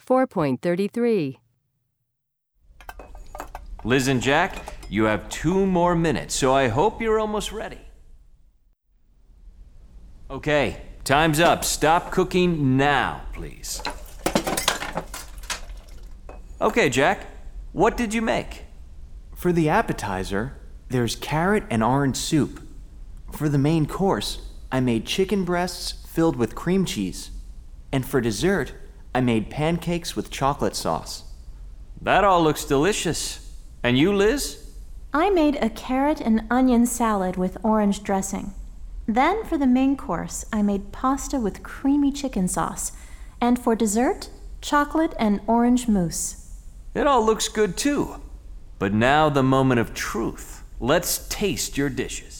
4.33. Liz and Jack, you have 2 more minutes, so I hope you're almost ready. Okay, time's up. Stop cooking now, please. Okay, Jack, what did you make? For the appetizer, there's carrot and orange soup. For the main course, I made chicken breasts filled with cream cheese. And for dessert, I made pancakes with chocolate sauce. That all looks delicious. And you, Liz? I made a carrot and onion salad with orange dressing. Then for the main course, I made pasta with creamy chicken sauce. And for dessert, chocolate and orange mousse. It all looks good too. But now the moment of truth. Let's taste your dishes.